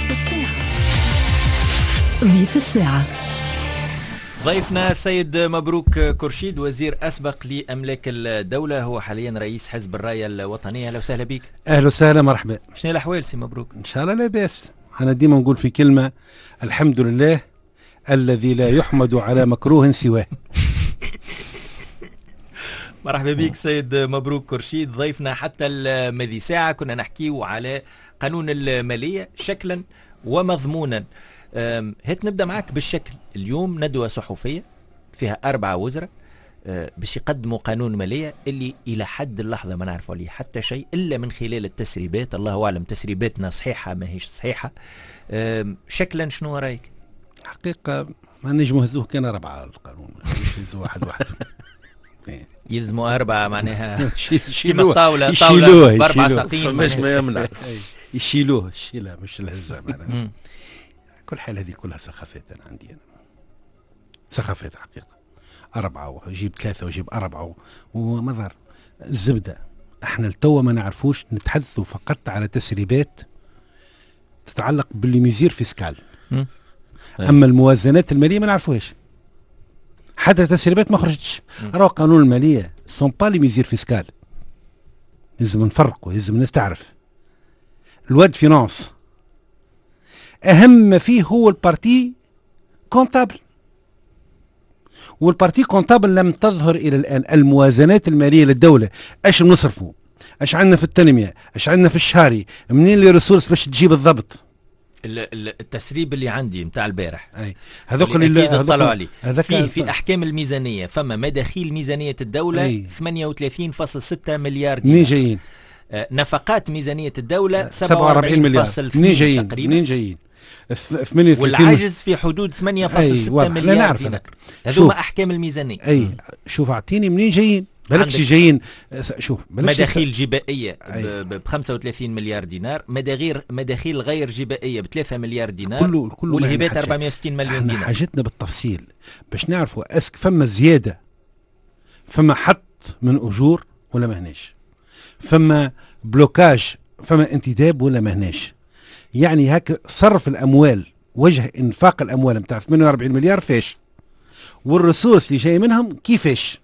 ضيف الساعة. ضيفنا السيد مبروك كرشيد، وزير أسبق لأملاك الدولة، هو حاليا رئيس حزب الراية الوطنية. أهلا وسهلا بك. أهلا وسهلا، مرحبا. شنو الأحوال سي مبروك؟ إن شاء الله لا بأس. أنا ديما نقول في كلمة: الحمد لله الذي لا يحمد على مكروه سواه. مرحبا بك سيد مبروك كرشيد، ضيفنا حتى المذي ساعة. كنا نحكيو على قانون المالية شكلا ومضمونا. هات نبدأ معك بالشكل. اليوم ندوة صحفية فيها 4 وزراء باش يقدموا قانون مالية اللي إلى حد اللحظة ما نعرفوا عليه حتى شيء إلا من خلال التسريبات. الله أعلم تسريباتنا صحيحة ما هيش صحيحة. شكلا شنو رأيك؟ حقيقة ما نجموا هزوه كان 4 القانون، يهزوه واحد. يلزموا 4 معناها كيما الطاولة ب4 ساقين فماش ما يمنع. يشيلوه الشيلة مش الهزة معناها. كل حال هذه كلها سخافات. أنا عندي سخافات حقيقة. 4 وجيب 3 وجيب 4 ومظهر الزبدة. احنا التو ما نعرفوش، نتحدثوا فقط على تسريبات تتعلق بالميزير فيسكال. اما الموازنات المالية ما نعرفوهاش، حتى تسريبات ما خرجتش. راه قانون المالية سون با لي ميزير فيسكال. لازم نفرقوا، لازم الناس تعرف. الواد فينانس أهم ما فيه هو البارتي كونتابل، والبارتي كونتابل لم تظهر إلى الآن. الموازنات المالية للدولة، اش نصرفوا، اش عندنا في التنمية، اش عندنا في الشهري، منين لي ريسورس باش تجيب الضبط. التسريب اللي عندي متاع البارح هذوك اللي اطلعوا عليه في احكام الميزانيه، فما مداخيل ميزانيه الدوله 38.6 مليار دينار. منين جايين؟ نفقات ميزانيه الدوله 47 مليار. منين جايين؟ تقريبا. منين جايين؟ والعجز في حدود 8.6 مليار دينار. هذوما احكام الميزانيه. شوف اعطيني منين جايين. بالكش جايين. شوف مداخيل جبائيه ب 35 مليار دينار، مداخيل غير جبائيه ب 3 مليار دينار، والهبات 460 مليون دينار. حاجتنا بالتفصيل باش نعرفوا اسك فما زياده، فما حط من اجور ولا ماهناش، فما بلوكاج، فما انتداب ولا ماهناش. يعني هكا صرف الاموال، وجه انفاق الاموال نتاع 48 مليار فاش، والرصوص اللي جاي منهم كيفاش.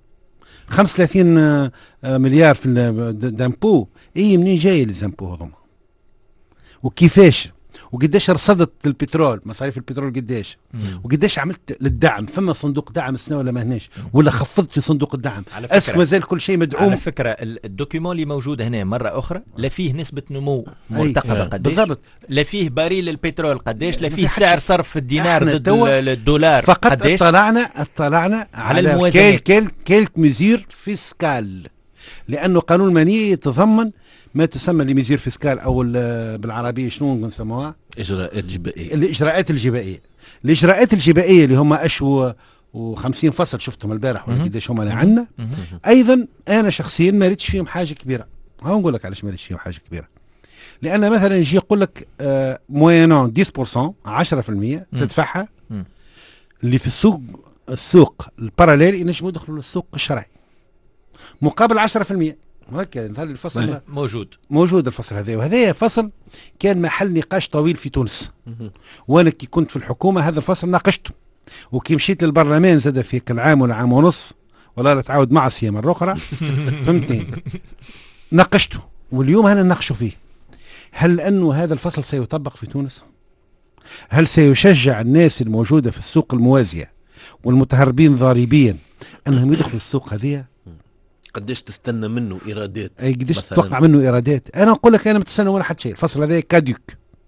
35 مليار في الدامبو، منين جاي الزامبو هذوما وكيفاش، وقداش رصدت البترول، مصاريف البترول قداش، وقداش عملت للدعم. فما صندوق دعم السنه ولا ما هناش، ولا خفضت في صندوق الدعم؟ اسك مازال كل شيء مدعوم. على فكره الدوكيومون اللي موجود هنا مره اخرى لا فيه نسبه نمو مرتقبه قداش بالضبط، لا فيه بريل البترول قداش، لا فيه سعر صرف الدينار ضد الدولار فقط قداش. اطلعنا على الموازنات، كيلك ميزير فيسكال، لانه قانون الماليه يتضمن ما تسمى لميزير فيسكال، او بالعربيه شنو نسموها؟ اجراءات جبائيه. الاجراءات الجبائيه اللي هم اشو و50 فصل شفتهم البارح ولا قداش هم اللي عندنا. ايضا انا شخصيا ما ريتش فيهم حاجه كبيره. نقول لك علاش ما ريتش فيهم حاجه كبيره. لان مثلا يجي يقول لك موينون 10% 10% تدفعها اللي في السوق الباراليل ينجموا يدخلوا للسوق الشرعي مقابل 10%. هكا نظل الفصل موجود الفصل هذا، وهذا فصل كان محل نقاش طويل في تونس. وانا كي كنت في الحكومه هذا الفصل ناقشته، وكي مشيت للبرلمان زاد في العام ولا عام ونص، ولا لا تعاود معصيه مره اخرى. فهمتني؟ ناقشته، واليوم هنا نناقشوا فيه. هل انه هذا الفصل سيطبق في تونس؟ هل سيشجع الناس الموجوده في السوق الموازيه والمتهربين ضاربيا انهم يدخلوا السوق هذه؟ قديش تستنى منه ايرادات؟ قديش تتوقع منه ايرادات؟ انا نقول لك انا ما تستنى ولا حد شيء. الفصل هذا كاديوك،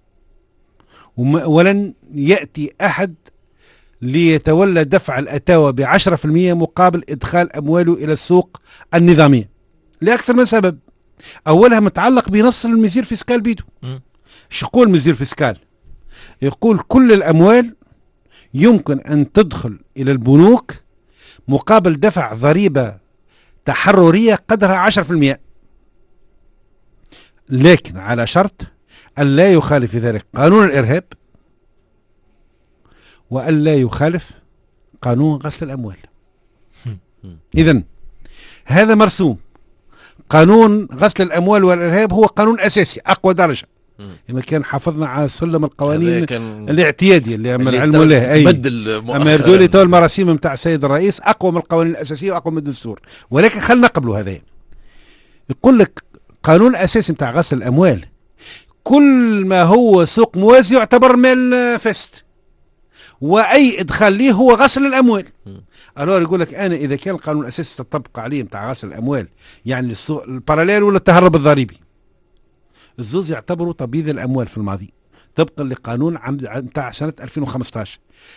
ولن ياتي احد ليتولى دفع الاتاوى ب10% مقابل ادخال امواله الى السوق النظاميه لاكثر من سبب. اولها متعلق بنص الميزير فيسكال بيدو. شو يقول الميزير فيسكال؟ يقول كل الاموال يمكن ان تدخل الى البنوك مقابل دفع ضريبه تحررية قدرها 10%، لكن على شرط أن لا يخالف في ذلك قانون الإرهاب، وأن لا يخالف قانون غسل الأموال. إذن هذا مرسوم. قانون غسل الأموال والإرهاب هو قانون أساسي أقوى درجة، لما كان حافظنا على سلم القوانين كان الاعتيادي اللي العلم له تبدل اما دولي تو المراسيم نتاع السيد الرئيس اقوى من القوانين الاساسيه واقوى من الدستور، ولكن خلينا نقبلوا هذا. يقول لك قانون الاساسي نتاع غسل الاموال كل ما هو سوق موازي يعتبر مال فاسد، واي ادخال ليه هو غسل الاموال. الور يقول لك انا اذا كان القانون الاساسي تطبق عليه نتاع غسل الاموال، يعني السوق الباراليل ولا التهرب الضريبي، الزوز يعتبروا تبييض الاموال في الماضي طبقا لقانون نتاع سنه 2015.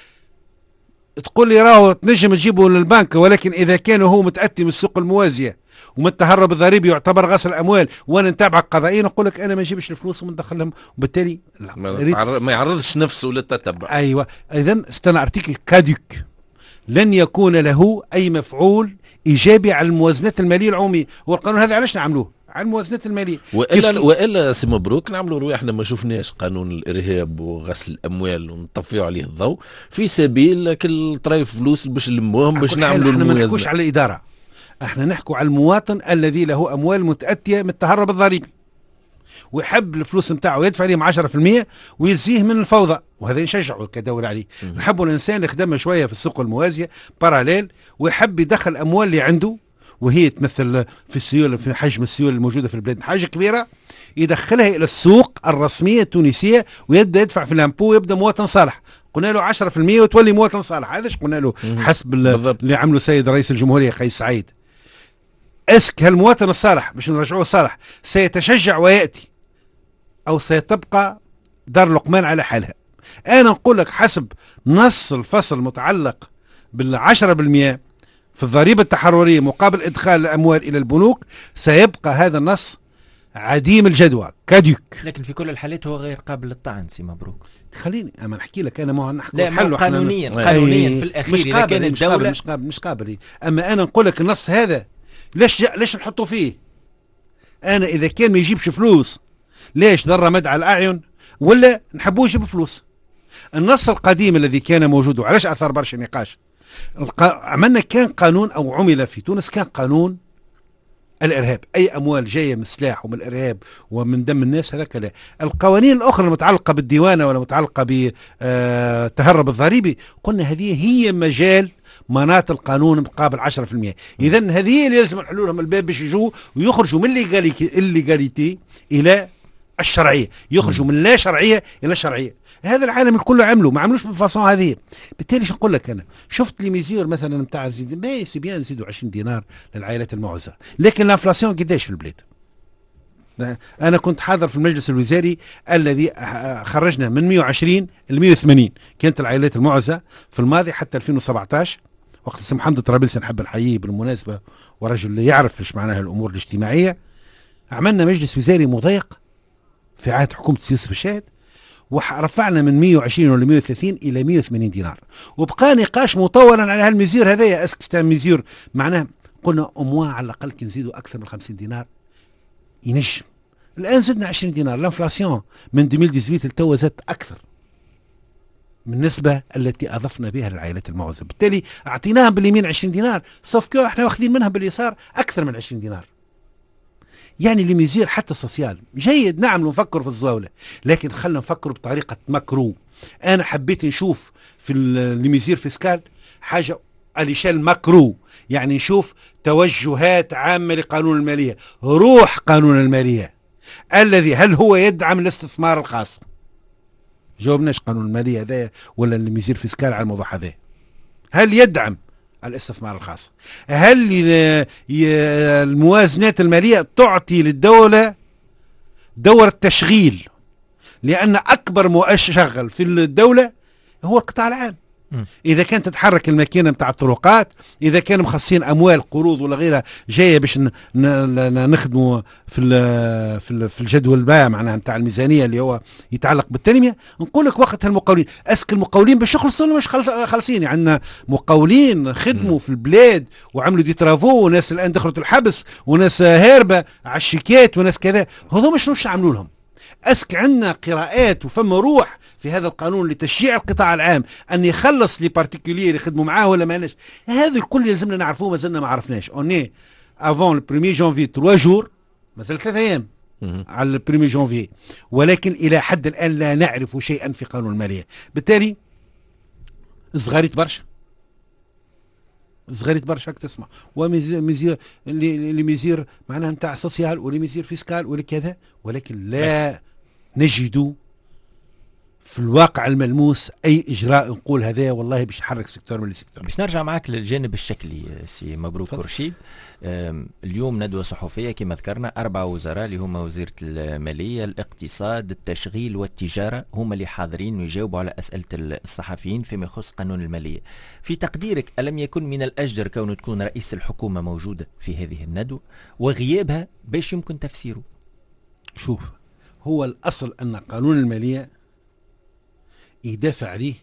تقول لي راهو تنجم تجيبه للبنك، ولكن اذا كان هو متاتي من السوق الموازيه ومن التهرب الضريبي يعتبر غسل اموال وانا نتابعك قضائيا، نقول لك انا ما نجيبش الفلوس وندخلهم، وبالتالي ما يعرضش نفسه للتتبع. ايوه، اذا استنى ارتيكل كادوك، لن يكون له اي مفعول ايجابي على الموازنات الماليه العموميه. هو القانون هذا علاش نعملوه؟ على الموازنات الماليه. والا سي مبروك نعملوا روحنا ما شفناش قانون الارهاب وغسل الاموال ونطفيوا عليه الضوء في سبيل كل طريف فلوس باش نلموهم باش نعملوا الموازنه. ما نحكوش على الاداره، احنا نحكوا على المواطن الذي له اموال متاتيه من التهرب الضريبي ويحب الفلوس نتاعو يدفع عليهم 10% ويزيه من الفوضى، وهذا نشجعه كدولة عليه. نحبوا الانسان يخدم شويه في السوق الموازيه باراليل ويحب يدخل الاموال اللي عنده، وهي تمثل في السيوله، في حجم السيوله الموجوده في البلاد حاجه كبيره، يدخلها الى السوق الرسميه التونسيه ويبدا يدفع في الامبو ويبدا مواطن صالح. قلنا له 10% وتولي مواطن صالح، هذا ايش قلنا له حسب اللي عمله السيد رئيس الجمهوريه قيس سعيد. اسك هالمواطن الصالح باش نرجعوه صالح سيتشجع وياتي او سيتبقى دار لقمان على حالها؟ انا نقول لك حسب نص الفصل المتعلق بال10% في الضريبة التحررية مقابل إدخال الأموال إلى البنوك، سيبقى هذا النص عديم الجدوى كادوك. لكن في كل الحالات هو غير قابل للطعن سي مبروك. خليني أما نحكي لك أنا ما نحكي لا قانونيا في الأخير إذا كان الدولة مش قابل. أما أنا نقول لك النص هذا ليش نحطه فيه؟ أنا إذا كان ما يجيبش فلوس ليش ضر مد على الأعين ولا نحبوه يجيب فلوس؟ النص القديم الذي كان موجود وعلاش أثار برشا نقاش، عملنا كان قانون او عمل في تونس كان قانون الارهاب، اي اموال جايه من السلاح ومن الارهاب ومن دم الناس هذاك لا. القوانين الاخرى المتعلقه بالديوانه ولا متعلقه بالتهرب الضريبي قلنا هذه هي مجال مناط القانون مقابل 10%. اذا هذه اللي لازم نحلوا لهم الباب باش يجوا ويخرجوا من الليغاليتي الى الشرعيه، يخرجوا من لا شرعيه الى الشرعيه. هذا العالم الكل عملوا، ما عملوش بالفاصون هذه. بالتالي شو نقول لك انا؟ شفت لي ميزير مثلا نتاع ما سي بيان نزيدوا 20 دينار للعائلات المعوزه، لكن الانفلاسيون قداش في البلاد؟ انا كنت حاضر في المجلس الوزاري الذي خرجنا من 120 ل 180 كانت العائلات المعوزه في الماضي حتى 2017 وقت سي محمد طرابلسي نحب نحييه بالمناسبه ورجل اللي يعرف ايش معناها الامور الاجتماعيه. عملنا مجلس وزاري مضيق في عهد حكومه يوسف الشاهد ورفعنا من 120 ولا 130 الى 180 دينار، وبقى نقاش مطولا على هالميزير هذايا اسكستان ميزير معناه قلنا على الاقل كي نزيدوا اكثر من 50 دينار ينجم. الان زدنا 20 دينار، الانفلاسيون من 2018 لتوا زادت اكثر من النسبه التي اضفنا بها للعائلات المعوزه، بالتالي اعطيناهم باليمين 20 دينار سوف كو احنا واخذين منها باليسار اكثر من 20 دينار. يعني اللي ميزير حتى السوسيال جيد، نعم نفكر في الزواولة، لكن خلنا نفكر بطريقة مكرو. أنا حبيت نشوف في الميزير فيسكال حاجة اليشال مكرو، يعني نشوف توجهات عامة لقانون المالية، روح قانون المالية الذي هل هو يدعم الاستثمار الخاص؟ جاوبناش قانون المالية هذا ولا الميزير فيسكال على الموضوع هذا، هل يدعم الاستثمار الخاص؟ هل الموازنات المالية تعطي للدولة دور التشغيل؟ لأن أكبر مشغل في الدولة هو القطاع العام. إذا كانت تتحرك الماكينة متاع الطرقات، إذا كانوا مخصصين أموال قروض ولا غيرها جاية باش نخدموا في الجدول الباء معناها متاع الميزانية اللي هو يتعلق بالتنمية، نقول لك وقتها المقاولين اسك المقاولين باش يخلصوا ولا مش خالصين؟ يعني عندنا مقاولين خدموا في البلاد وعملوا دي ترافو وناس الآن دخلت الحبس وناس هاربة على الشيكات وناس كذا، هذو مش عملوا لهم. اسك عندنا قراءات وفما روح في هذا القانون لتشجيع القطاع العام ان يخلص لي بارتيكولير اللي يخدموا معاه ولا ماناش؟ هذا الكل لازمنا نعرفوه، ما زلنا ما عرفناش. اوني افون البريمي جانفي 3 جور، مازال 3 ايام على البريمي جونفي، ولكن إلى حد الآن لا نعرف شيئا في قانون المالية. بالتالي صغيرت برشا تسمع وميزير اللي ميزير معناها نتاع سوسيال واللي ميزير فيسكال واللي كذا، ولكن لا نجد في الواقع الملموس اي اجراء نقول هذا والله باش يحرك سيكتور من السيكتور. باش نرجع معك للجانب الشكلي سي مبروك رشيد. اليوم ندوة صحفية كما ذكرنا 4 وزراء اللي هما وزيرة المالية، الاقتصاد، التشغيل والتجارة، هما اللي حاضرين ويجاوبوا على أسئلة الصحفيين فيما يخص قانون المالية. في تقديرك ألم يكن من الأجدر كون تكون رئيس الحكومة موجودة في هذه الندوة وغيابها باش يمكن تفسيره؟ شوف، هو الأصل أن قانون المالية يدافع عليه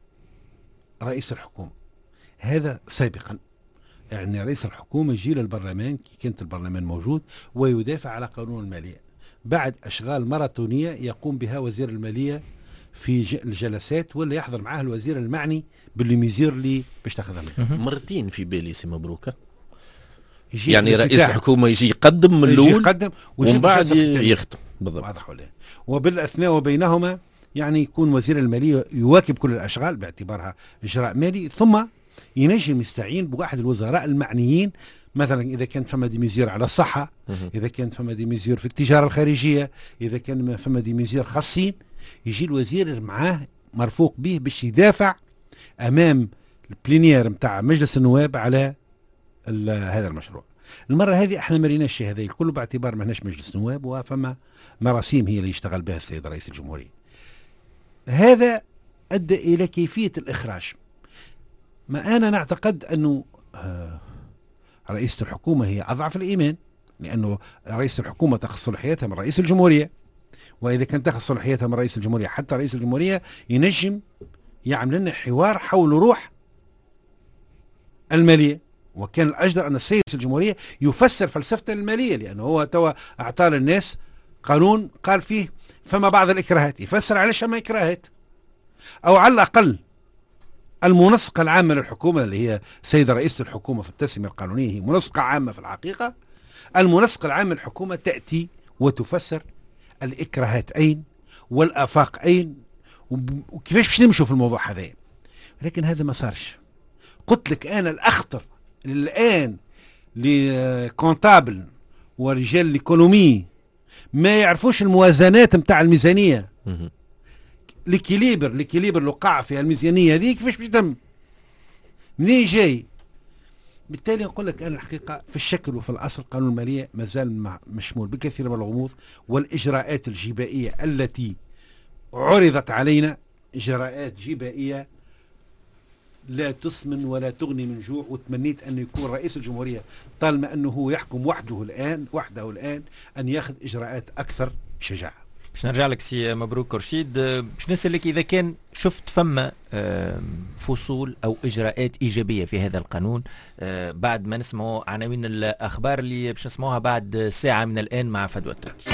رئيس الحكومة، هذا سابقا. يعني رئيس الحكومة يجي للبرلمان كي كانت البرلمان موجود ويدافع على قانون المالية بعد أشغال ماراثونية يقوم بها وزير المالية في الجلسات، ولا يحضر معاه الوزير المعني بالميزير اللي باش تاخذها منه. مرتين في بالي سي مبروكة، يعني رئيس الحكومة يجي يقدم من الأول ومن بعد يختم بالضبط. وبالأثناء وبينهما يعني يكون وزير المالية يواكب كل الأشغال باعتبارها إجراء مالي، ثم ينجم يستعين بواحد الوزراء المعنيين، مثلا إذا كان فما ديميزير على الصحة، إذا كان فما ديميزير في التجارة الخارجية، إذا كان فما ديميزير خاصين، يجي الوزير معاه مرفوق به باش يدافع أمام البلينير متاع مجلس النواب على هذا المشروع. المرة هذه احنا ما ريناش هذا الكل باعتبار ما هناش مجلس نواب وفما مراسيم هي اللي يشتغل بها السيد رئيس الجمهورية. هذا أدى إلى كيفية الإخراج. ما أنا نعتقد أنه رئيسة الحكومة هي أضعف الإيمان، لأنه رئيس الحكومة تأخذ صلاحيتها من رئيس الجمهورية، وإذا كان تأخذ صلاحيتها من رئيس الجمهورية حتى رئيس الجمهورية ينجم يعمل لنا حوار حول روح المالية. وكان الأجدر أن السيد الجمهورية يفسر فلسفة المالية، لأنه هو توا أعطى للناس قانون قال فيه فما بعض الإكراهات، يفسر علاش ما إكراهات، أو على الأقل المنسقة العامة للحكومة اللي هي سيدة رئيسة الحكومة في التسمية القانونية هي منسقة عامة في الحقيقة. المنسقة العامة للحكومة تأتي وتفسر الإكراهات أين والآفاق أين وكيفاش باش نمشوا في الموضوع هذا. لكن هذا ما صارش. قلت لك أنا الأخطر الآن لكونتابل ورجال الإيكونومي ما يعرفوش الموازنات متاع الميزانية، الكيليبر اللي وقع في الميزانية هذه كيفاش باش تم منين جاي. بالتالي نقول لك أنا الحقيقة في الشكل وفي الأصل قانون المالية مازال مشمول بكثير من الغموض، والإجراءات الجبائية التي عرضت علينا إجراءات جبائية لا تسمن ولا تغني من جوع. وتمنيت أن يكون رئيس الجمهورية طالما أنه هو يحكم وحده الآن أن ياخذ إجراءات أكثر شجاعة. باش نرجع لك سي مبروك رشيد، باش نسألك إذا كان شفت فما فصول أو إجراءات إيجابية في هذا القانون بعد ما نسمعوا عناوين الأخبار اللي باش نسمعوها بعد ساعة من الآن مع فدوى التركي.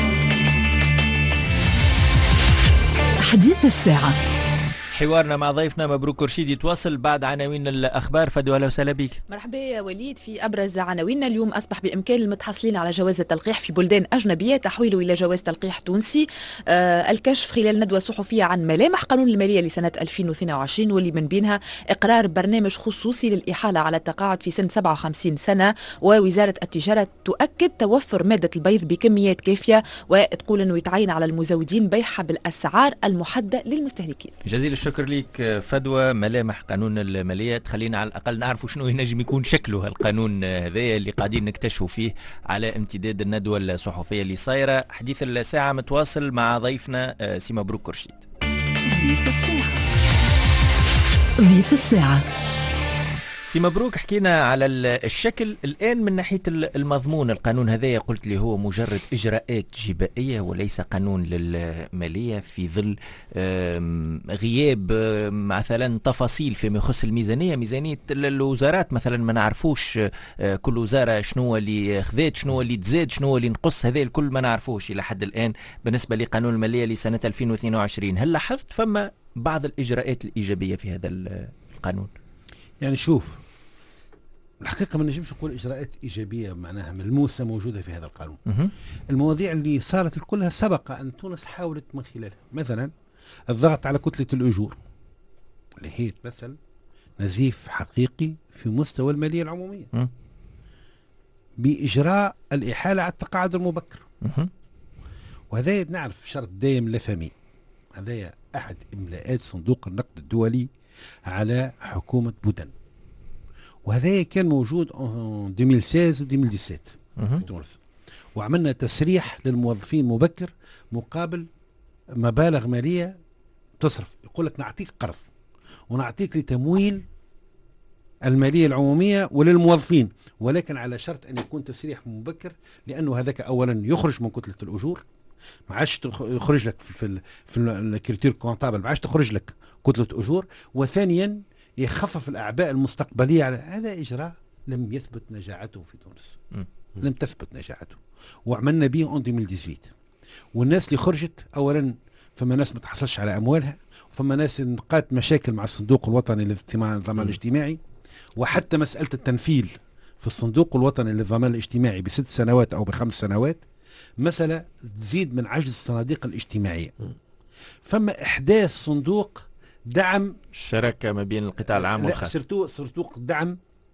حديث الساعة، حوارنا مع ضيفنا مبروك رشيد يتواصل بعد عناوين الأخبار. فدوى أهلا وسهلا بك. مرحبا يا وليد. في أبرز عناويننا اليوم: أصبح بإمكان المتحصلين على جواز التلقيح في بلدان أجنبية تحويله إلى جواز تلقيح تونسي. الكشف خلال ندوة صحفية عن ملامح قانون المالية لسنة 2022 واللي من بينها إقرار برنامج خصوصي للإحالة على التقاعد في سن 57 سنة. ووزارة التجارة تؤكد توفر مادة البيض بكميات كافية، وتقول أنه يتعين على المزودين بيعها بالأسعار المحددة للمستهلكين. جزيل الشكر ليك فدوى. ملامح قانون المالية تخلينا على الأقل نعرفوا شنو ينجم يكون شكله القانون هذا اللي قاعدين نكتشفوا فيه على امتداد الندوة الصحفية اللي صايرة. حديث الساعة متواصل مع ضيفنا سي مبروك رشيد. ضيف الساعة. سي مبروك، حكينا على الشكل. الآن من ناحية المضمون، القانون هذا قلت لي هو مجرد إجراءات جبائية وليس قانون للمالية، في ظل غياب مثلا تفاصيل فيما يخص ميزانية الوزارات مثلا. ما نعرفوش كل وزارة شنو اللي خذات، شنو اللي تزاد، شنو اللي نقص، هذا الكل ما نعرفوش إلى حد الآن بالنسبة لقانون المالية لسنة 2022. هل لاحظت فما بعض الإجراءات الإيجابية في هذا القانون؟ يعني شوف، الحقيقه ما نجمش نقول اجراءات ايجابيه معناها ملموسه موجوده في هذا القانون. مهم. المواضيع اللي صارت كلها سبق ان تونس حاولت من خلالها، مثلا الضغط على كتله الاجور اللي هي تمثل نزيف حقيقي في مستوى الماليه العموميه، مم. باجراء الاحاله على التقاعد المبكر. مهم. وهذا نعرف شرط دايم لا فامي، هذا احد املاءات صندوق النقد الدولي على حكومه بودن، وهذا كان موجود 2016 و 2017 مهم. في تونس، وعملنا تسريح للموظفين مبكر مقابل مبالغ ماليه تصرف. يقول لك نعطيك قرض ونعطيك لتمويل الماليه العموميه وللموظفين، ولكن على شرط ان يكون تسريح مبكر، لانه هذاك اولا يخرج من كتله الاجور، ما عادش يخرج لك في الكريتير كونتابل، ما عادش تخرج لك كتله اجور، وثانيا يخفف الاعباء المستقبليه على هذا. اجراء لم يثبت نجاعته في تونس، لم تثبت نجاعته، وعملنا به 2018. والناس اللي خرجت اولا فما ناس ما تحصلش على اموالها، وفما ناس نقات مشاكل مع الصندوق الوطني للضمان الاجتماعي، وحتى مساله التنفيذ في الصندوق الوطني للضمان الاجتماعي ب6 سنوات او ب5 سنوات مساله تزيد من عجز الصناديق الاجتماعيه. فما احداث صندوق دعم الشراكه ما بين القطاع العام والخاص، صندوق دعم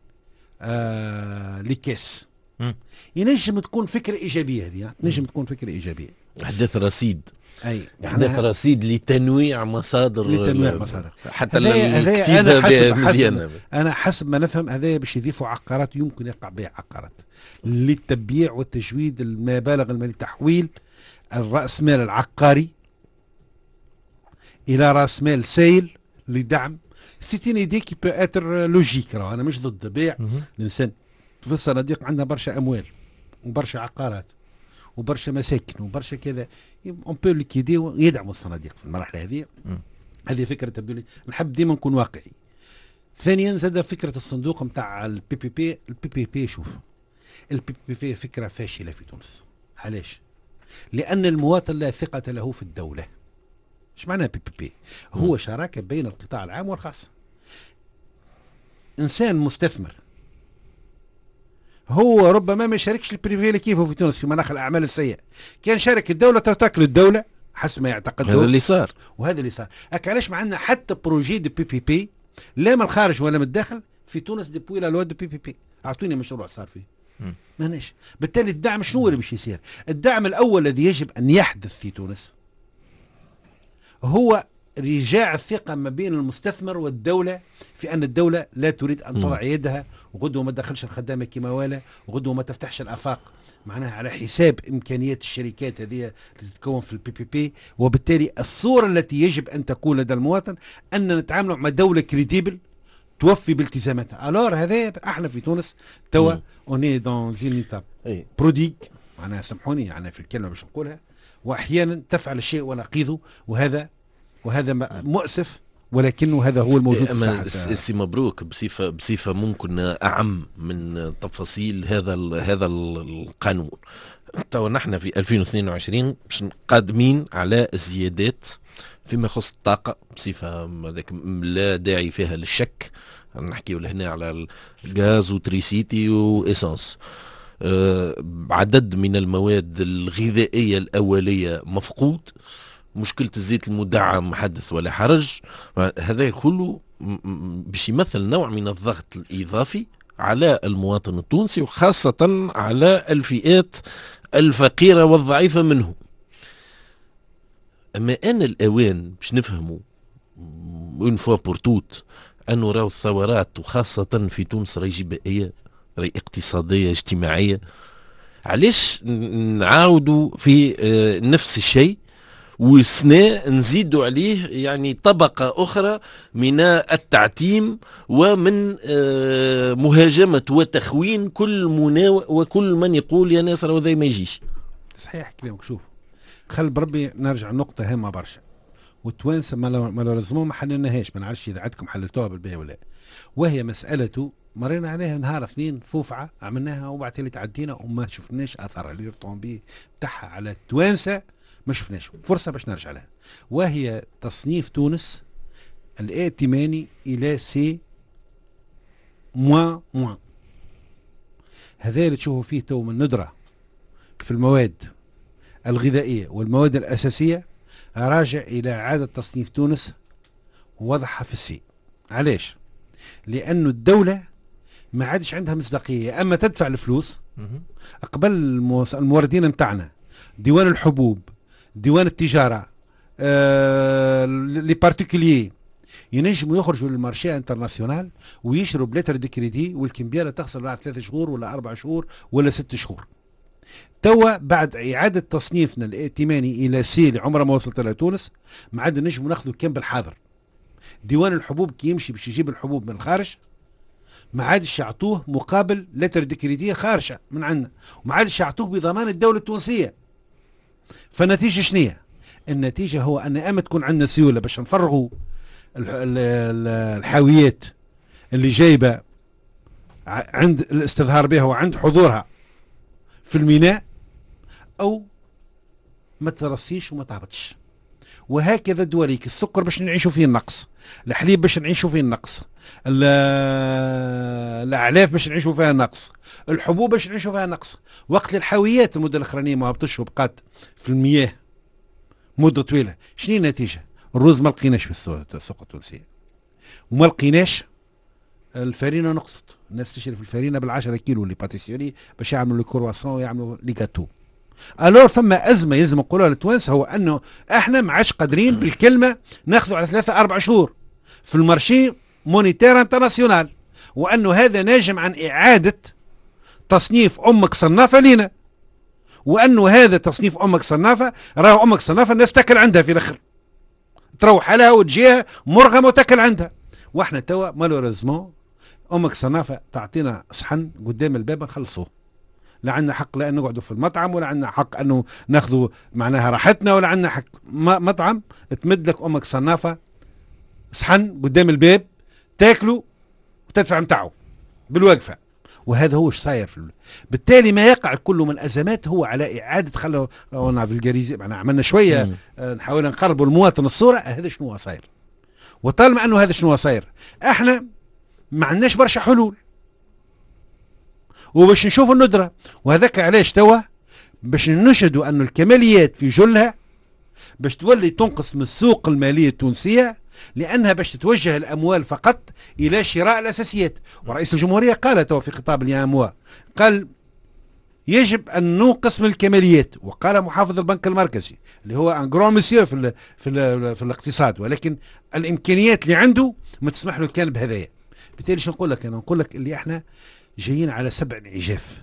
لكاس. مم. ينجم تكون فكره ايجابيه، هذه نجم تكون فكره ايجابيه. احداث رصيد، اي احداث رصيد لتنويع مصادر، حتى الكتيبه مزيانه. انا حسب ما نفهم هذا باش يضيفوا عقارات، يمكن يقع بها عقارات للتبييع والتجويد، المبالغ الماليه، تحويل الراس مال العقاري الى راس مال سائل لدعم. سيتين ايدي كي بو اتر لوجيك، انا مش ضد بيع الانسان في الصناديق، عندنا برشا اموال وبرشا عقارات وبرشا مساكن وبرشا كذا، اون بو ليكيدي ويدعموا الصناديق في المرحله هذه. هذه فكره تبدو لي، نحب ديما نكون واقعي. ثانيا زاد فكره الصندوق نتاع البي بي بي. شوف البي بي فكره فاشله في تونس. علاش؟ لان المواطن لا ثقه له في الدوله. ايش معنى بي بي؟ هو شراكه بين القطاع العام والخاص. انسان مستثمر هو ربما ما يشاركش البريفي كيفه في تونس في مناخ الاعمال السيئه، كان شارك الدوله تاكل الدوله حسب ما يعتقد. هذا اللي صار، وهذا اللي صار. علاش ما عندنا حتى بروجي دي بي بي لا من الخارج ولا من الداخل في تونس ديبوي لا لوا دو بي بي. اعطوني مشروع صار فيه، ماناش. بالتالي الدعم شنو اللي باش يصير؟ الدعم الاول الذي يجب ان يحدث في تونس هو رجاع الثقة ما بين المستثمر والدولة، في أن الدولة لا تريد أن تضع يدها وغدوة ما تدخلش الخدامة كما ولا، وغدوة ما تفتحش الآفاق معناها على حساب إمكانيات الشركات هذه التي تتكون في البي بي بي. وبالتالي الصورة التي يجب أن تكون لدى المواطن أن نتعامل مع دولة كريديبل توفي بالتزاماتها. ألور هذا احنا في تونس توا اوني دون زين ايتاب بروديك، معناها سامحوني يعني في الكلمة باش نقولها، وأحيانا تفعل الشيء ونقيضه، وهذا مؤسف، ولكنه هذا هو الموجود. أما سي مبروك بصفة ممكن أعم من تفاصيل هذا القانون. تو نحن في 2022 باش قادمين على الزيادات فيما يخص الطاقة بصفة لا داعي فيها للشك. نحكيو لهنا على الغاز وتريسيتي وإسانس. عدد من المواد الغذائية الأولية مفقود. مشكلة الزيت المدعم حدث ولا حرج. هذا كله باش يمثل نوع من الضغط الإضافي على المواطن التونسي، وخاصة على الفئات الفقيرة والضعيفة منه. أما أن الأوان باش نفهموا اون فوا بور توت أنه راهو الثورات وخاصة في تونس راهي جبائية، راهي اقتصادية اجتماعية. علاش نعاودوا في نفس الشيء والسنة نزيدوا عليه يعني طبقة أخرى من التعتيم ومن مهاجمة وتخوين كل وكل من يقول يا ناس راه ذي ما يجيش. صحيح كلامك. شوف خل بربي نرجع نقطة هامة برشا، والتوانسة ما لازمهم ما حللناهاش، ما نعرفش إذا عندكم حللتوها بالباهي ولا، وهي مسألة مرينا عليها نهار اثنين فوفعة عملناها وبعد اللي تعدينا وما شفناش أثرها. اللي طومبي تاعها على التوانسة ما شفناش فرصة باش نرجع لها، وهي تصنيف تونس الائتماني إلى سي موان. هذا اللي تشوفوا فيه تو من ندرة في المواد الغذائية والمواد الأساسية راجع إلى إعادة تصنيف تونس ووضعها في السي. علاش؟ لأنه الدولة ما عادش عندها مصداقية، أما تدفع الفلوس قبل الموردين متاعنا، ديوان الحبوب، ديوان التجارة، لي بارتيكوليي ينجموا يخرجوا للمارشي انترناسيونال ويشروا بلتر دي كريدي والكمبيالة تخسر بعد 3 شهور ولا 4 شهور ولا 6 شهور. توا بعد إعادة تصنيفنا الائتماني إلى سي اللي عمرها ما وصلت إلى تونس ما عاد نجموا ناخذوا كم بالحاضر. ديوان الحبوب كي يمشي باش يجيب الحبوب من الخارج ما عادش يعطوه مقابل لتر دي كريدي خارجة من عندنا، وما عادش يعطوه بضمان الدولة التونسية. فالنتيجة شنية؟ النتيجة هو أن أما تكون عندنا سيولة باش نفرغوا الحاويات اللي جايبة عند الاستظهار بها وعند حضورها في الميناء، أو ما ترسيش وما تهبطش. وهكذا دوليك السكر باش نعيشوا فيه النقص، الحليب باش نعيشوا فيه النقص، الأعلاف باش نعيشوا فيها النقص، الحبوب باش نعيشوا فيها النقص. وقت الحاويات المدة الأخرانية ما هبطش وبقات في المياه مدة طويلة، شنو النتيجة؟ الرز ما لقيناش في السوق التونسية، وما لقيناش الفارينة نقصت. الناس تشري في الفارينة بال10 كيلو اللي باتيسيوري باش يعملوا الكرواسون ويعملوا لي جاتو. الور فما أزمة يلزم نقولها للتوانسة، هو أنه احنا ما عادش قادرين بالكلمة ناخذوا على 3-4 شهور في المارشي مونيتير انترناسيونال، وأنه هذا ناجم عن إعادة تصنيف أمك صنافة لينا، وأنه هذا تصنيف أمك صنافة راه أمك صنافة الناس تاكل عندها في الآخر، تروح لها وتجيها مرغمة وتاكل عندها. واحنا توا مالوريزمون أمك صنافة تعطينا صحن قدام الباب نخلصوه، لا عندنا حق لا نقعدوا في المطعم، ولا عندنا حق أنه ناخذوا معناها راحتنا، ولا عندنا حق مطعم تمد لك أمك صنافة صحن قدام الباب تاكلوا وتدفع متاعه بالوقفة. وهذا هو صاير بالتالي ما يقع كله من أزمات هو على إعادة خلونا فيلجاريزي، معنا عملنا شوية نحاول نقربوا المواطن الصورة هذا شنو صاير. وطالما أنه هذا شنو صاير احنا ما عندناش برشا حلول وباش نشوفوا الندرة. وهذاك علاش توا باش نشهدوا أنه الكماليات في جلها باش تولي تنقص من السوق المالية التونسية، لأنها باش تتوجه الأموال فقط إلى شراء الأساسيات. ورئيس الجمهورية قال توا في خطاب الياموا قال يجب أن ننقص من الكماليات، وقال محافظ البنك المركزي اللي هو ان جرون مسيو في الاقتصاد، ولكن الإمكانيات اللي عنده ما تسمح له كان بهذايا. بالتالي شو نقول لك؟ أنا نقول لك اللي احنا جايين على 7 عجاف،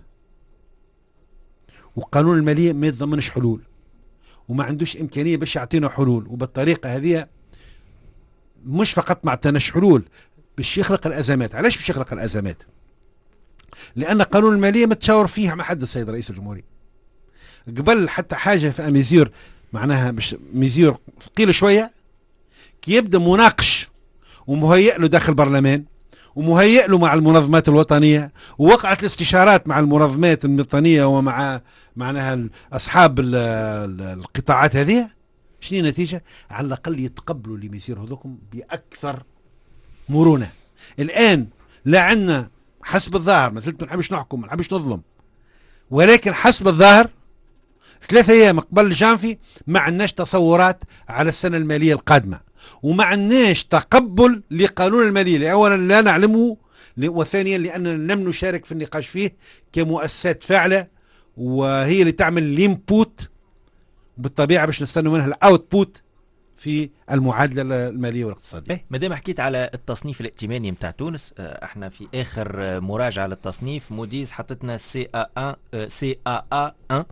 وقانون المالية ما يتضمنش حلول وما عندوش إمكانية باش يعطينا حلول، وبالطريقة هذه مش فقط ما عطيناش حلول باش يخلق الأزمات. علاش باش يخلق الأزمات؟ لأن قانون المالية ما تشاور فيه مع حد السيد رئيس الجمهورية قبل حتى حاجة في ميزير، معناها باش ميزير ثقيل شوية كي يبدأ مناقش ومهيئ له داخل البرلمان ومهيئ له مع المنظمات الوطنية، ووقعت الاستشارات مع المنظمات الوطنية ومع معناها أصحاب القطاعات هذه. شنو النتيجة؟ على الأقل يتقبلوا اللي يصير هذوكم بأكثر مرونة. الآن لا عندنا حسب الظاهر، ما زلت ما نحبش نحكم ما نحبش نظلم، ولكن حسب الظاهر 3 أيام قبل الجانفي ما عندناش تصورات على السنة المالية القادمة، وما عندناش تقبل لقانون المالية، أولا لا نعلمه، وثانيا لأننا لم نشارك في النقاش فيه كمؤسسات فاعلة وهي اللي تعمل الانبوت بالطبيعة باش نستنوا منها الاوتبوت في المعادلة المالية والاقتصادية. ما دام حكيت على التصنيف الائتماني متاع تونس، احنا في اخر مراجعة للتصنيف موديز حطتنا CAA1.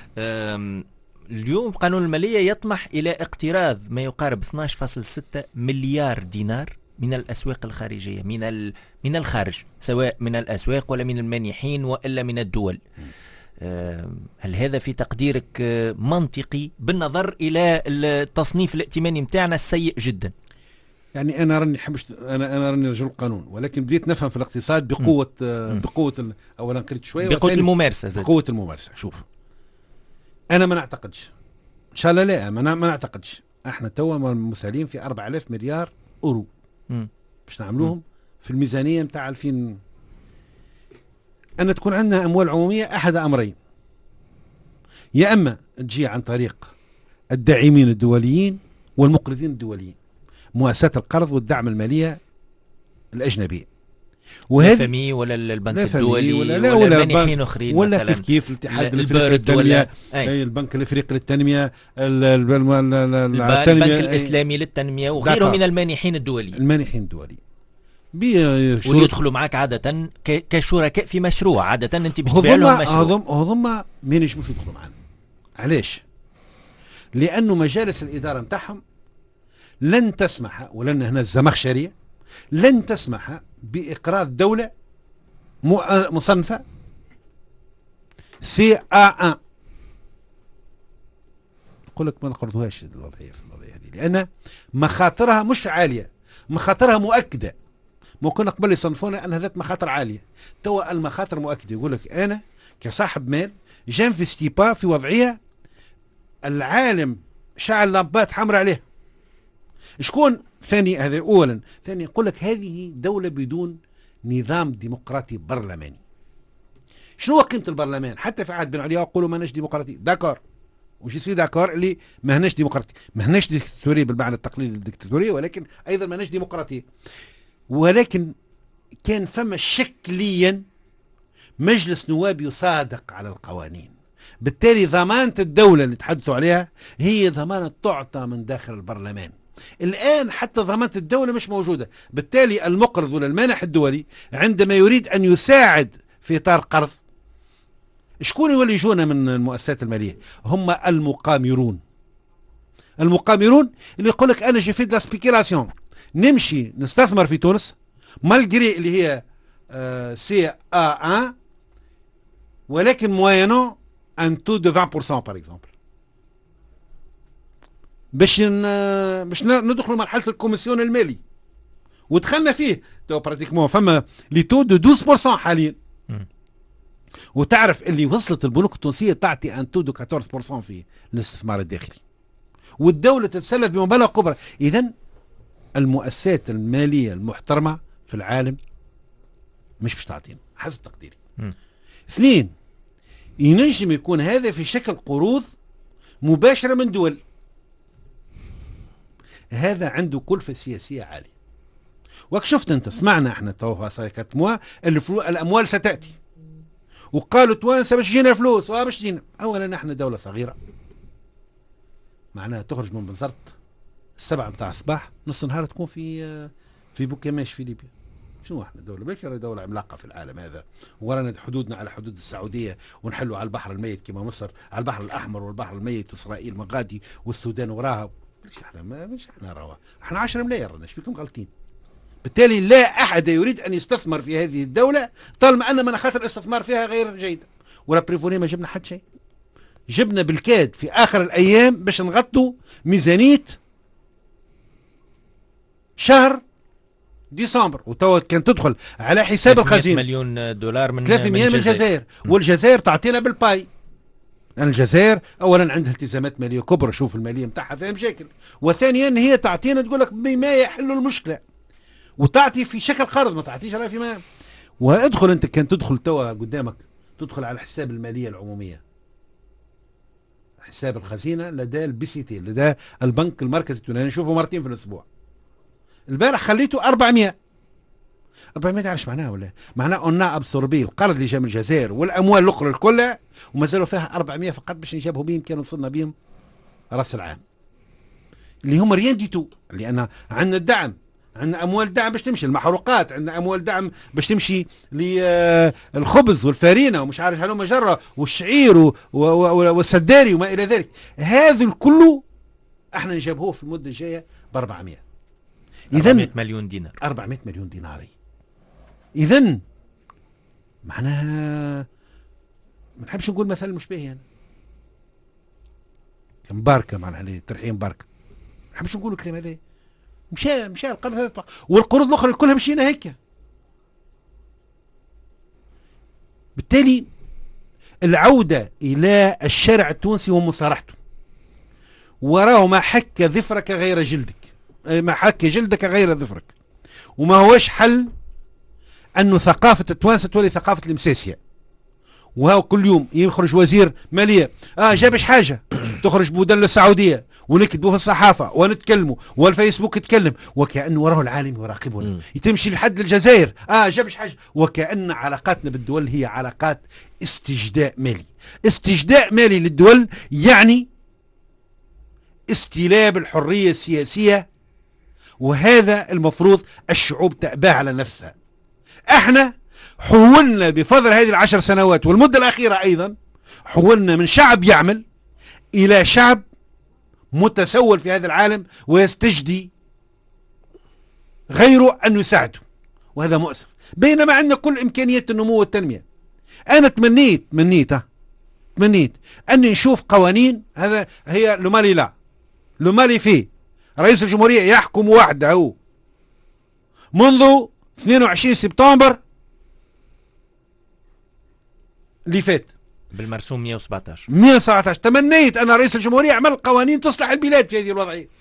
اليوم قانون المالية يطمح إلى اقتراض ما يقارب 12.6 مليار دينار من الأسواق الخارجية، من الخارج، سواء من الأسواق ولا من المانحين وإلا من الدول. هل هذا في تقديرك منطقي بالنظر إلى التصنيف الائتماني متاعنا السيء جدا؟ يعني أنا راني رجل قانون، ولكن بديت نفهم في الاقتصاد بقوة أولا قريت شوية بقوة الممارسة. بقوة الممارسة. شوف أنا ما نعتقدش إن شاء الله، لا ما نعتقدش احنا توا مسالين في 4000 مليار أورو باش نعملوهم في الميزانية متاع 2000. ان تكون عندنا اموال عموميه احد امرين، يا اما تجي عن طريق الداعمين الدوليين والمقرضين الدوليين، مؤسسات القرض والدعم الماليه الاجنبيه، وهذه فمي ولا البنك الدولي ولا مانحين اخرين ولا كيف الاتحاد الافريقي للتنميه، البنك الافريقي للتنميه، البنك الاسلامي للتنميه وغيرهم من المانحين الدوليين ويدخلوا معك عاده كشركاء في مشروع. عاده انت باش تبيع لهم مشروع. هذم ما ينجموش يدخلوا معنا. علاش؟ لانه مجالس الاداره نتاعهم لن تسمح، ولن هنا الزمخشريه لن تسمح بإقراض دولة مصنفة CA1. يقول لك ما نقرضوهاش الوضعية في الوضعية هذه، لأن مخاطرها مش عالية، مخاطرها مؤكدة. ممكن قبل يصنفونا أن هذات مخاطر عالية، توا المخاطر مؤكدة. يقول لك أنا كصاحب مال جانفستي با في وضعية العالم شعل لمبات حمراء عليها. شكون ثاني؟ هذا اولا. ثاني يقول لك هذه دوله بدون نظام ديمقراطي برلماني. شنو قيمه البرلمان؟ حتى في عهد بن علي يقولوا ما ناش ديمقراطي، داكور، وجي سي داكور اللي ما هناش ديمقراطي، ما هناش ديكتاتوريه بالمعنى التقليدي للديكتاتوريه، ولكن ايضا ما هناش ديمقراطيه. ولكن كان فما شكليا مجلس نواب يصادق على القوانين، بالتالي ضمانه الدوله اللي تحدثوا عليها هي ضمانه تعطى من داخل البرلمان. الآن حتى ضمانة الدولة مش موجودة، بالتالي المقرض ولا المانح الدولي عندما يريد أن يساعد في إطار قرض، شكون يولي يجونا من المؤسسات المالية؟ هم المقامرون. المقامرون اللي يقول لك أنا جي في دلا سبيكيلاسيون، نمشي نستثمر في تونس مالجري اللي هي CA1، ولكن موينون ان تو دو 20% باغ اكزومبل، باش ندخلوا مرحله الكوميسيون المالي، ودخلنا فيه تو براتيكمون فما لي تو دو 12% حاليا. وتعرف اللي وصلت البنوك التونسيه تعطي ان تو دو 14% في الاستثمار الداخلي، والدوله تتسلف بمبالغ كبرى. اذا المؤسسات الماليه المحترمه في العالم مش باش تعطينا حسب تقديري. اثنين، ينجم يكون هذا في شكل قروض مباشره من دول، هذا عنده كلفة سياسية عالية. وك شفت انت، سمعنا احنا توها سايكتموا الاموال ستأتي، وقالوا توانسة باش يجينا فلوس باش تجينا. اولا احنا دولة صغيرة، معناها تخرج من بنزرت 7 متاع الصباح، نص النهار تكون في بوكاماش في ليبيا. شنو احنا دولة بكرة، دولة عملاقة في العالم هذا، ورانا حدودنا على حدود السعودية، ونحلوا على البحر الميت كما مصر، على البحر الأحمر والبحر الميت، وإسرائيل مغادي، والسودان وراها. مش احنا روا، احنا 10 ملاير، ايش بكم غلطين؟ بالتالي لا احد يريد ان يستثمر في هذه الدوله طالما ان مناخات الاستثمار فيها غير جيده. ولا بريفوني ما جبنا حد شيء، جبنا بالكاد في اخر الايام باش نغطوا ميزانيه شهر ديسمبر، وتوا كان تدخل على حساب الخزينه 300 مليون دولار من 300 من الجزائر، والجزائر تعطينا بالباي. لأن الجزائر أولا عندها التزامات مالية كبرى، شوف المالية متاعها فيها مشاكل، وثانيا هي تعطينا تقول لك بما يحل المشكلة، وتعطي في شكل قرض، ما تعطيش على فيما. وادخل أنت، كان تدخل توا قدامك تدخل على حساب المالية العمومية، حساب الخزينة لدى الBCT، لدى البنك المركزي التونسي، نشوفه مرتين في الأسبوع. البارح خليته 400. تعرف معناها ولا؟ معناها قلنا ابسوربي القرض اللي جا من الجزائر والاموال الاخرى كلها، وما زالوا فيها 400 فقط باش نجابوا بهم، كانوا وصلنا بهم راس العام، اللي هم ريان دي تو. لان عندنا الدعم، عندنا اموال دعم باش تمشي المحروقات، عندنا اموال دعم باش تمشي للخبز والفارينه ومش عارف هلوم جره والشعير والسداري وما الى ذلك. هذا الكل احنا نجابوه في المده الجايه ب 400. اذا 400 مليون دينار، 400 مليون ديناري. إذن معناها ما نحبش نقول مثل مش باهي، أنا مباركة معناها ترحيم مباركة، ما نحبش نقول الكلام هذا. مشى القرض هذا، والقروض الأخرى كلها مشينا هيك. بالتالي العودة إلى الشارع التونسي ومصارحته، وراه ما حك ظفرك غير جلدك، ما حك جلدك غير ظفرك، وما هوش حل أنه ثقافة التوانسة تولي ثقافة المساسية. وهو كل يوم يخرج وزير ماليه جابش حاجه تخرج بودن السعوديه ونكتبوا في الصحافه ونتكلموا والفيسبوك يتكلم وكأنه وراه العالم يراقبنا. تمشي لحد الجزائر جابش حاجه، وكأن علاقاتنا بالدول هي علاقات استجداء مالي. استجداء مالي للدول يعني استلاب الحريه السياسيه، وهذا المفروض الشعوب تأباه على نفسها. احنا حولنا بفضل هذه 10 سنوات والمدة الأخيرة أيضا حولنا من شعب يعمل إلى شعب متسول في هذا العالم ويستجدي غيره أن يساعده، وهذا مؤسف. بينما عندنا كل إمكانيات النمو والتنمية. أنا تمنيت أني نشوف قوانين. هذا هي لومالي لا لومالي فيه رئيس الجمهورية يحكم وحده منذ 22 سبتمبر اللي فات بالمرسوم 117. تمنيت أن رئيس الجمهورية يعمل قوانين تصلح البلاد في هذه الوضعية.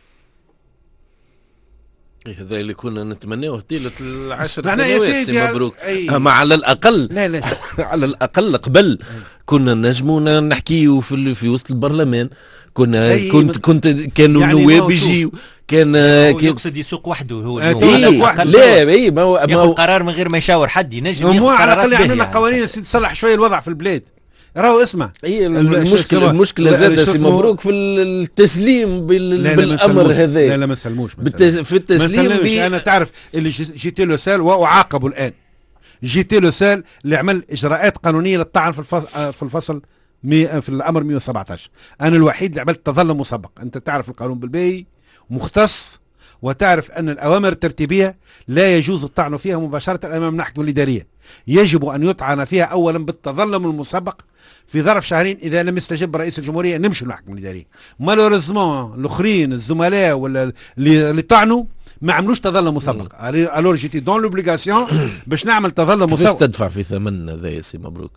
هذا اللي كنا نتمناه طيلة 10 معناه يا سنوات. سيدي مبروك. أما على الأقل لا على الأقل قبل كنا نجمونا نحكيو في وسط البرلمان. كانوا يعني النواب يجيو كان يقصد يسوق وحده هو لا ما هو قرار من غير ما يشاور حد ينجم ياخذ على الاقل يعملوا لنا قوانين تصلح شويه الوضع في البلاد. راهو اسمع المشكله زاد سي مبروك في التسليم بالامر هذا. لا ما نسلموش في التسليم انا تعرف اللي جيت له سال واعاقبه الان. جيت له سال اللي عمل اجراءات قانونيه للطعن في الفصل في الامر 117. انا الوحيد اللي عملت تظلم مسبق. انت تعرف القانون بالبي مختص، وتعرف أن الأوامر الترتيبية لا يجوز الطعن فيها مباشرة أمام المحكمة الإدارية. يجب أن يطعن فيها أولا بالتظلم المسبق في ظرف شهرين. إذا لم يستجب رئيس الجمهورية نمشي المحكمة الإدارية. مالوريزمون الآخرين الزملاء ولا اللي طعنوا ما عملوش تظلم مسبق. الور جيتي دون لوبليغاسيون باش نعمل تظلم مسبق. كيفاش تدفع في ثمن هذا يا سي مبروك؟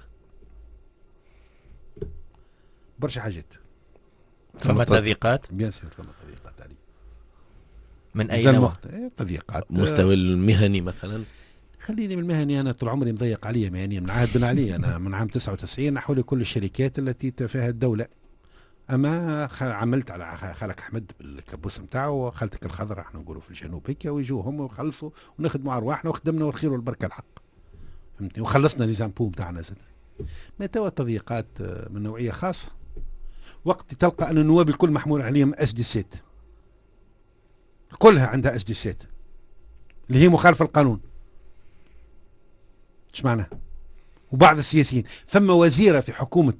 برشا حاجات. ثم تضييقات بيان سير ثم تضييقات علي. من أي نوع؟ تضييقات مستوى المهني مثلا. خليني من المهني. أنا طول عمري مضيق عليا مهنيا من عهد بن علي. أنا من عام 99 حول كل الشركات التي تفاها الدولة. أما عملت على خالك أحمد بالكابوس نتاعو وخالتك الخضراء احنا نقولوا في الجنوب هيك، ويجوا هم ويخلصوا ونخدموا أرواحنا وخدمنا والخير والبركة الحق. فهمتني؟ وخلصنا لي زامبو نتاعنا زاد. ما توا تضييقات من نوعية خاصة وقت تلقى أن النواب الكل محمول عليهم اس دي سيت. كلها عندها اس دي سيت اللي هي مخالفة القانون. ايش معناها؟ وبعض السياسيين ثم وزيرة في حكومة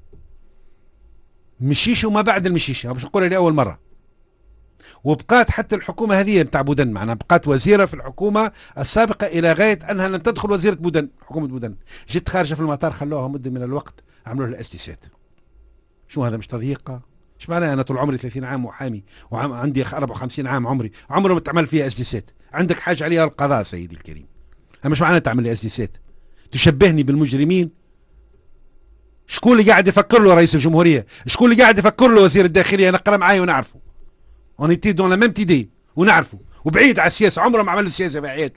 مشيش وما بعد المشيش باش نقولها لأول مرة، وبقات حتى الحكومة هذه بتاع بودن معناها بقات وزيرة في الحكومة السابقة إلى غاية أنها لن تدخل وزيرة بودن حكومة بودن. جت خارجة في المطار خلوها مدة من الوقت عملوا لها الاس دي سيت. شو هذا مش تضييق؟ ايش معناها؟ انا طول عمري 30 عام محامي وعندي 54 عام عمره ما تعمل فيها اس دي سيت. عندك حاجه عليها القضاء سيدي الكريم. مش معناها تعمل لي اس دي سيت تشبهني بالمجرمين. شكون اللي قاعد يفكر له رئيس الجمهوريه؟ شكون اللي قاعد يفكر له وزير الداخليه؟ نقرا معايا ونعرفه. اون ايتي دون لا ميم تيدي ونعرفه، وبعيد على السياسه عمره ما عمل السياسه في حياته.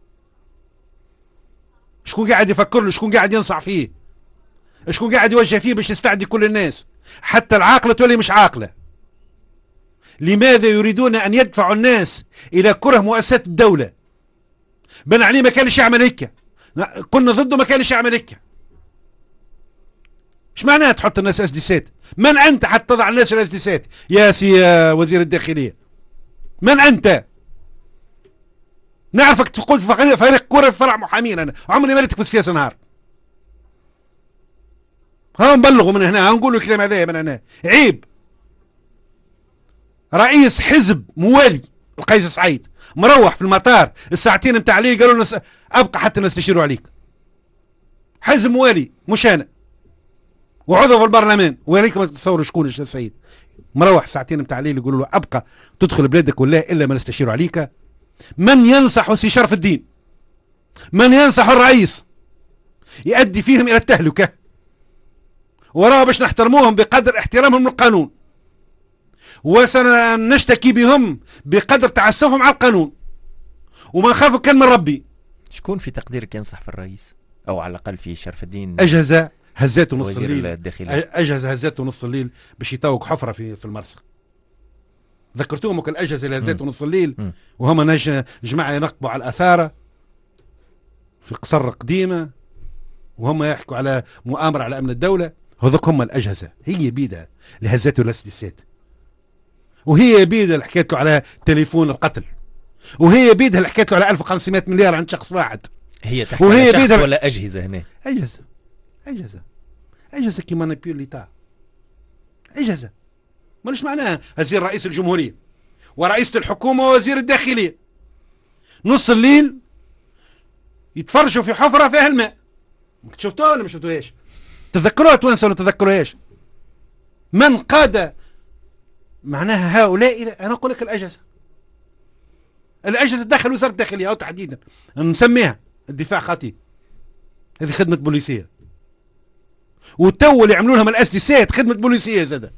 شكون قاعد يفكر له؟ شكون قاعد ينصح فيه؟ شكون قاعد يوجه فيه باش يستعدي كل الناس حتى العاقلة تولي مش عاقلة؟ لماذا يريدون أن يدفعوا الناس إلى كره مؤسسات الدولة؟ بن علي ما كانش يعمل هيك، كنا ضده ما كانش يعمل هيك. ايش معناها تحط الناس اس دي سيت؟ من أنت حتى تضع الناس الاس دي سيت يا سي وزير الداخلية؟ من أنت؟ نعرفك تقول في فريق كرة في فرع محامين. أنا عمري ما ريتك في السياسة نهار. ها نبلغوا من هنا، ها نقولوا الكلام هذا من هنا. عيب. رئيس حزب موالي القيس سعيد مروح في المطار الساعتين نتاع الليل قالوا لنا ابقى حتى نستشيروا عليك. حزب موالي مش انا وعضو في البرلمان، ويليك ما تتصوروا شكون السيد مروح ساعتين نتاع الليل يقولوا له ابقى تدخل بلادك ولا الا ما نستشيروا عليك. من ينصح سي شرف الدين؟ من ينصح الرئيس؟ يؤدي فيهم الى التهلكه. وراه باش نحترموهم بقدر احترامهم للقانون، وسنشتكي بهم بقدر تعسفهم على القانون، وما نخافوا كان من ربي. شكون في تقديرك ينصح في الرئيس او على الاقل في شرف الدين؟ اجهزه هزاته نص وزير الليل، الداخلية. اجهز هزاته نص الليل باش يطوق حفره في المرسى. ذكرتوهم وكل الاجهزه اللي هزاته نص الليل وهم جماعه ينقبوا على الاثاره في قصر قديمه، وهم يحكوا على مؤامره على امن الدوله. هذوك هم الاجهزه، هي بيدها اللي هزاته الاسديسات، وهي بيدها اللي حكيت له على تليفون القتل، وهي بيدها اللي حكيت له على 1500 مليار عند شخص واحد. هي تحكي على شخص ولا اجهزه هنا؟ اجهزه كيما نابيوليتا، اجهزه مالش معناها وزير رئيس الجمهوريه ورئيسة الحكومه ووزير الداخليه نص الليل يتفرجوا في حفره فيها الماء. شفتوها ولا ما شفتوهاش؟ تذكروها توانسه ولا تذكروهاش؟ من قاد معناها هؤلاء؟ انا اقول لك الاجهزه داخل وزاره الداخليه او تحديدا نسميها الدفاع خاطئ، هذه خدمه بوليسيه، والتو اللي يعملوا لهم الاس دي سات خدمه بوليسيه زاده،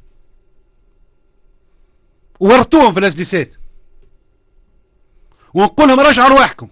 ورطوهم في الاس دي سات، ونقول لهم رجعوا رواحكم،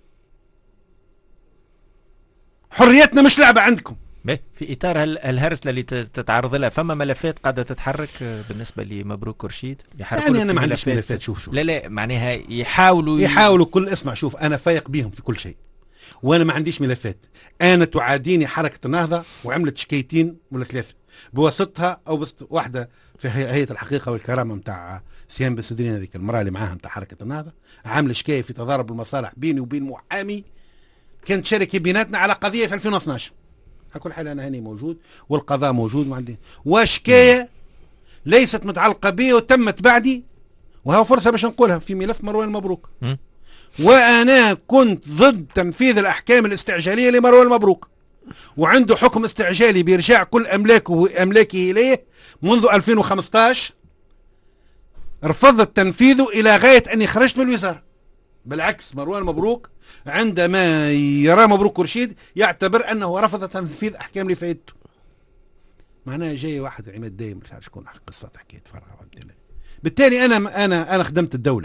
حريتنا مش لعبه عندكم. في اطار الهرسله اللي تتعرض لها فما ملفات قاعده تتحرك بالنسبه لمبروك كرشيد؟ يعني انا ما عنديش ملفات. شوف لا معناها يحاولوا كل اسمع، شوف انا فايق بيهم في كل شيء وانا ما عنديش ملفات. انا تعاديني حركه النهضه وعملت شكايتين ولا ثلاثه بواسطها او واحده في هيئه الحقيقه والكرامه نتاع سيان بن سدرين، هذيك المراه اللي معاها نتاع حركه النهضه، عامله شكايه في تضارب المصالح بيني وبين محامي كانت شركه بيناتنا على قضيه في 2012. على كل حال انا هاني موجود والقضاء موجود ما عندي، وشكايه ليست متعلقه بي وتمت بعدي، وها فرصه باش نقولها في ملف مروان مبروك. وانا كنت ضد تنفيذ الاحكام الاستعجاليه لمروان مبروك، وعنده حكم استعجالي بيرجع كل املاكه اليه منذ 2015. رفضت تنفيذه الى غايه اني خرجت من الوزاره. بالعكس مروان مبروك عندما يرى مبروك كرشيد يعتبر انه رفض تنفيذ احكام اللي فايدته. معناها جاي واحد عماد دايم مش عارف شكون قصه حكايه فرع. بالتالي انا خدمت الدوله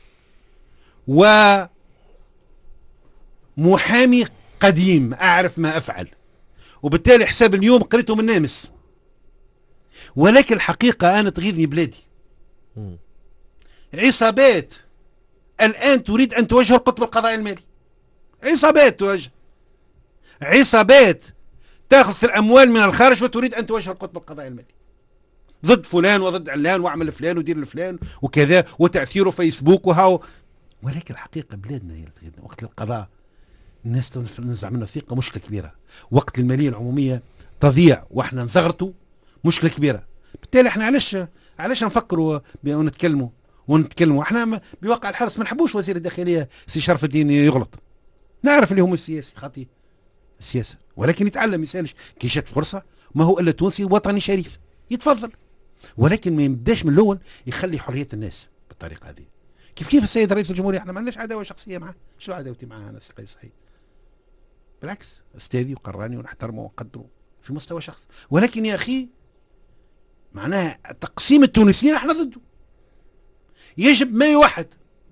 ومحامي قديم اعرف ما افعل، وبالتالي حساب اليوم قريته من نامس، ولكن الحقيقه انا تغيظني بلادي. عصابات الآن تريد أن توجه القطب القضائي المالي، عصابات توجه، عصابات تأخذ الأموال من الخارج وتريد أن توجه القطب القضائي المالي ضد فلان وضد علان واعمل فلان ودير لفلان وكذا وتأثيره فيسبوك وهاو. ولكن الحقيقة بلادنا هي تغيرنا. وقت القضاء الناس تنزع منه الثقة مشكلة كبيرة، وقت المالية العمومية تضيع واحنا نزغرتوا مشكلة كبيرة. بالتالي احنا علاش نفكروا ونتكلموا احنا بواقع الحرص ما نحبوش وزير الداخليه سي شرف الدين يغلط، نعرف اللي هم السياسي خاطي السياسه، ولكن يتعلم يسالش كي جات فرصه، ما هو الا تونسي وطني شريف يتفضل، ولكن ما يبداش من الاول يخلي حريه الناس بالطريقه هذه. كيف السيد رئيس الجمهوريه احنا ما عندناش عداوه شخصيه معه، شنو عداوتي معه انا سي قيس سعيد؟ بالعكس استاذي وقراني ونحترمه ونقدره في مستوى شخص، ولكن يا اخي معناها تقسيم التونسيين احنا ضده، يجب ما يوحد.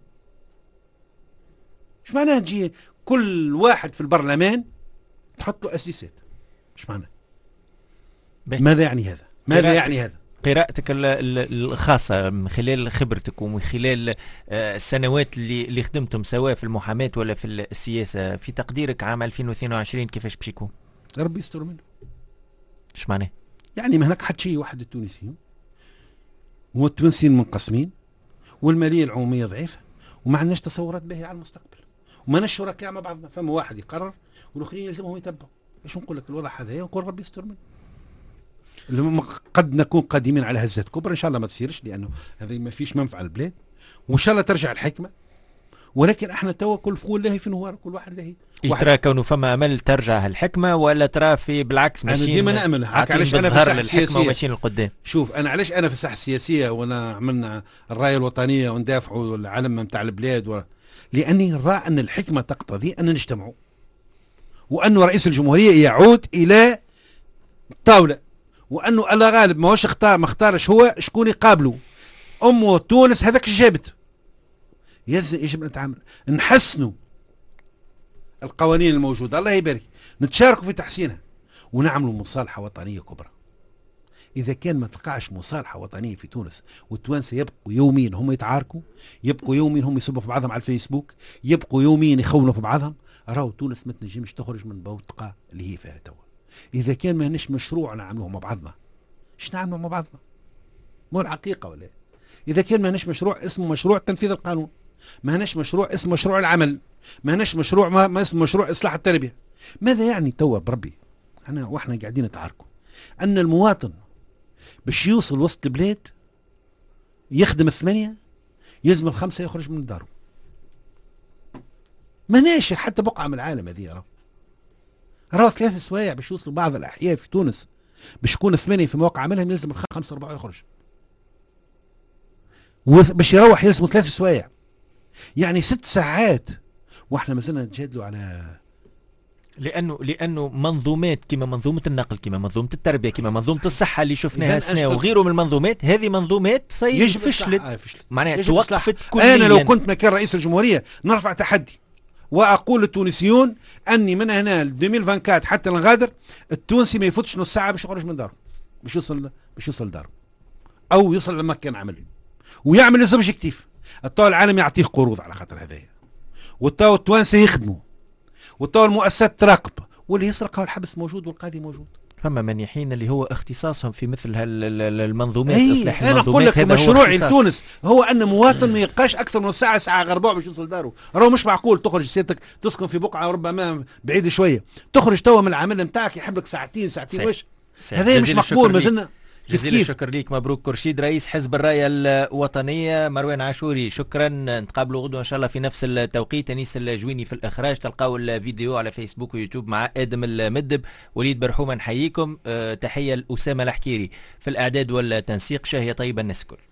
مش معناها تجي كل واحد في البرلمان تحط له اساسات، مش معناها. ماذا يعني هذا؟ ماذا يعني هذا؟ قراءتك الخاصة من خلال خبرتك ومن خلال السنوات اللي خدمتم سواء في المحاماة ولا في السياسة، في تقديرك عام 2022 كيفاش باش يكون؟ ربي يستر منه. ايش معناه؟ يعني ما هناك حد شيء واحد التونسيين، والتونسيين منقسمين، والماليه العموميه ضعيفه، وما عندناش تصورات باهيه على المستقبل، وما ناش شركاء مع بعضنا، فما واحد يقرر والاخرين يلزمهم يتبعوا. ايش نقول لك الوضع هذا؟ نقول ربي يستر منه. قد نكون قادمين على هزات كبرى ان شاء الله ما تصيرش، لانه هذه ما فيش منفعه للبلاد، وان شاء الله ترجع الحكمه. ولكن احنا توا كل فقول لاهي في نوار، كل واحد لاهي. ترى كونه فما امل ترجع الحكمه، ولا ترى في بالعكس ماشيين؟ انا ديما نامل. علاش انا في الساحه السياسيه وماشيين لقدام؟ شوف انا علاش انا في الساحه السياسيه وانا عملنا الرايه الوطنيه وندافعوا العلم نتاع البلاد لاني نرى ان الحكمه تقتضي ان نجتمعوا، وانه رئيس الجمهوريه يعود الى الطاوله، وانه الله غالب ماهوش ما اختارش هو شكون يقابله. امه تونس هذاك جابت. يجب نتعامل نحسنوا القوانين الموجوده، الله يبارك، نتشاركوا في تحسينها، ونعملوا مصالحة وطنية كبرى. إذا كان ما تقعش مصالحة وطنية في تونس والتوانسة يبقوا يوميا هم يتعاركوا، يبقوا يوميا هم يسبوا في بعضهم على الفيسبوك، يبقوا يوميا يخونوا في بعضهم، راهو تونس ما تنجمش تخرج من بوتقة اللي هي فيها توا. إذا كان ما هنش مشروع نعملوه مع بعضنا، ايش نعملوا مع بعضنا؟ مو الحقيقة ولا؟ إذا كان ما هنش مشروع اسمه مشروع تنفيذ القانون، ما هنش مشروع اسمه مشروع العمل، ما هنش مشروع ما اسمه مشروع إصلاح التربية. ماذا يعني توا بربي واحنا قاعدين نتعاركوا أن المواطن باش يوصل وسط البلاد يخدم 8 يلزم 5 يخرج من داره. ماناش حتى بقعة من العالم هذه. راهو 3 سوايع باش يوصلوا بعض الأحياء في تونس باش يكون 8 في مواقع عملهم يلزم 5 4 يخرج، باش يروح يلزم 3 سوايع، يعني 6 ساعات. واحنا مازلنا نتجادلوا على لانه منظومات كما منظومه النقل، كما منظومه التربيه، كما منظومه الصحه اللي شفناها السنه وغيره من المنظومات، هذه منظومات فشلت معناها توقفت كليا. انا لو كنت مكان رئيس الجمهوريه نرفع تحدي واقول للتونسيون اني من هنا ل 2024 حتى الغادر التونسي ما يفوتش نص ساعه باش يخرج من داره، باش يوصل داره او يوصل لمكان عمل ويعمل زوبجيكتيف. الطاول العالم يعطيه قروض على خاطر هذايا، والطاول التوانسه يخدموا، والطاول المؤسسات تراقب، واللي يسرق الحبس موجود والقاضي موجود. فما منيحين اللي هو اختصاصهم في مثل المنظومات، اصلاح المنظومات. انا اقول لك مشروعي لتونس هو ان مواطن ما يبقاش اكثر من ساعه غرباء باش يوصل داره. راهو مش معقول تخرج سيادتك تسكن في بقعه ربما بعيده شويه، تخرج توا من العمل نتاعك يحب لك ساعتين وش، هذا مش مقبول. مازلنا جزيل الشكر ليك. مبروك كرشيد رئيس حزب الراية الوطنية. مروان عاشوري شكرا، نتقابلوا غدوة ان شاء الله في نفس التوقيت. انيس الجويني في الاخراج، تلقاو الفيديو على فيسبوك ويوتيوب مع ادم المدب. وليد برحومة نحييكم. تحية لأسامة الحكيري في الاعداد والتنسيق. شهية طيبة الناس الكل.